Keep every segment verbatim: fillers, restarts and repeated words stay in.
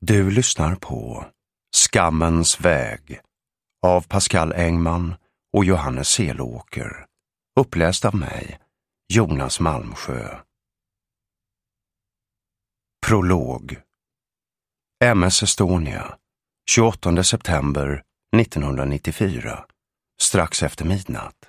Du lyssnar på Skammens väg av Pascal Engman och Johannes Selåker, uppläst av mig, Jonas Malmsjö. Prolog. M S Estonia, tjugoåttonde september nittonhundranittiofyra, strax efter midnatt.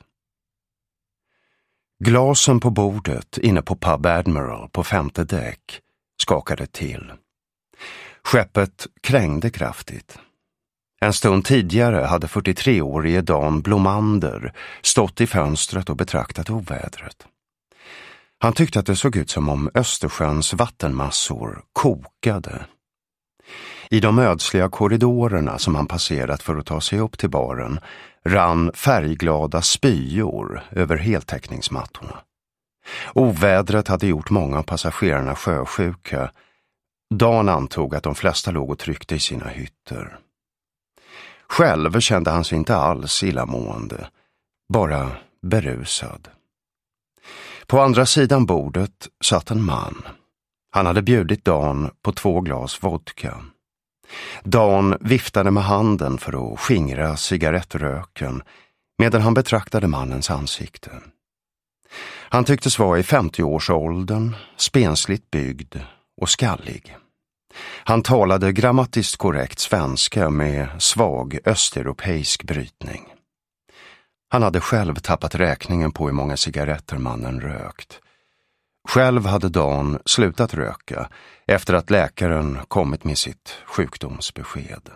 Glasen på bordet inne på Pub Admiral på femte däck skakade till. Skeppet krängde kraftigt. En stund tidigare hade fyrtiotreårige Dan Blomander stått i fönstret och betraktat ovädret. Han tyckte att det såg ut som om Östersjöns vattenmassor kokade. I de ödsliga korridorerna som han passerat för att ta sig upp till baren rann färgglada spyor över heltäckningsmattorna. Ovädret hade gjort många av passagerarna sjösjuka. Dan antog att de flesta låg och tryckte i sina hytter. Själv kände han sig inte alls illamående, bara berusad. På andra sidan bordet satt en man. Han hade bjudit Dan på två glas vodka. Dan viftade med handen för att skingra cigarettröken medan han betraktade mannens ansikte. Han tycktes vara i femtio-årsåldern, spensligt byggd och skallig. Han talade grammatiskt korrekt svenska med svag östeuropeisk brytning. Han hade själv tappat räkningen på hur många cigaretter mannen rökt. Själv hade Dan slutat röka efter att läkaren kommit med sitt sjukdomsbesked.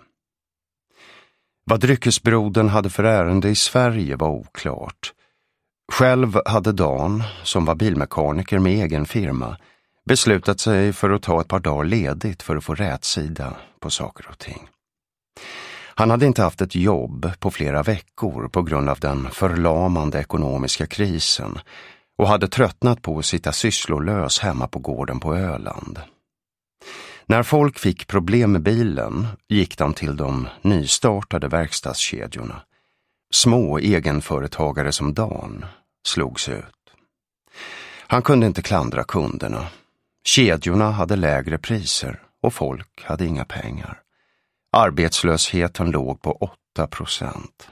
Vad dryckesbrodern hade för ärende i Sverige var oklart. Själv hade Dan, som var bilmekaniker med egen firma, beslutat sig för att ta ett par dagar ledigt för att få rätsida på saker och ting. Han hade inte haft ett jobb på flera veckor på grund av den förlamande ekonomiska krisen och hade tröttnat på att sitta sysslolös hemma på gården på Öland. När folk fick problem med bilen gick de till de nystartade verkstadskedjorna. Små egenföretagare som Dan slogs ut. Han kunde inte klandra kunderna. Kedjorna hade lägre priser och folk hade inga pengar. Arbetslösheten låg på åtta procent.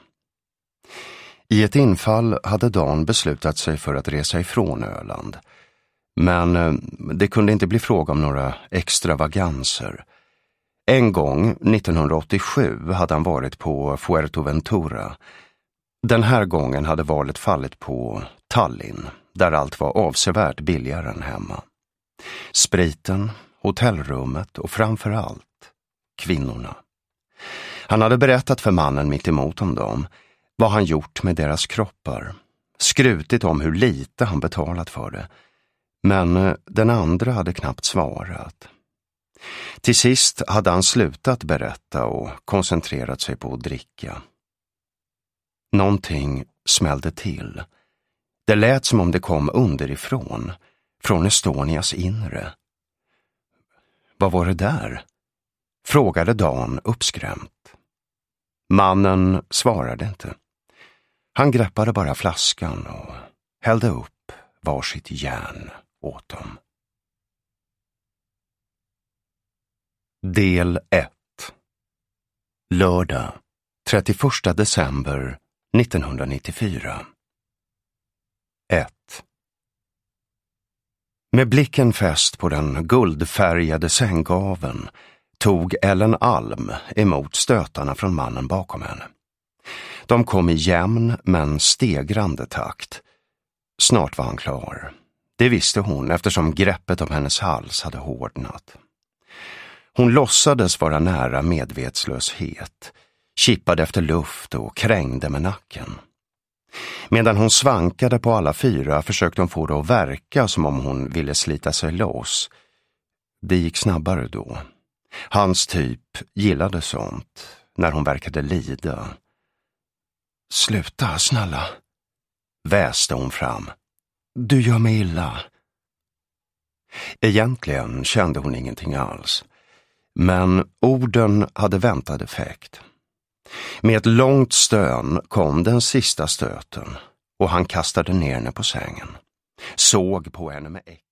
I ett infall hade Dan beslutat sig för att resa ifrån Öland. Men det kunde inte bli fråga om några extravaganser. En gång, nittonhundraåttiosju, hade han varit på Fuerteventura. Den här gången hade valet fallit på Tallinn, där allt var avsevärt billigare än hemma. Spriten, hotellrummet och framför allt kvinnorna. Han hade berättat för mannen mitt emot om dem vad han gjort med deras kroppar. Skrutit om hur lite han betalat för det. Men den andra hade knappt svarat. Till sist hade han slutat berätta och koncentrerat sig på att dricka. Någonting smällde till. Det lät som om det kom underifrån, från Estonias inre. Vad var det där? Frågade Dan uppskrämt. Mannen svarade inte. Han greppade bara flaskan och hällde upp varsitt järn åt dem. Del ett. Lördag, trettioförsta december nittonhundranittiofyra. ett. Med blicken fäst på den guldfärgade sänggaveln tog Ellen Alm emot stötarna från mannen bakom henne. De kom i jämn men stegrande takt. Snart var han klar. Det visste hon eftersom greppet om hennes hals hade hårdnat. Hon låtsades vara nära medvetslöshet, kippade efter luft och krängde med nacken. Medan hon svankade på alla fyra försökte hon få det att verka som om hon ville slita sig loss. Det gick snabbare då. Hans typ gillade sånt, när hon verkade lida. Sluta, snälla, väste hon fram. Du gör mig illa. Egentligen kände hon ingenting alls. Men orden hade väntad effekt. Med ett långt stön kom den sista stöten och han kastade ner henne på sängen. Såg på henne med äck.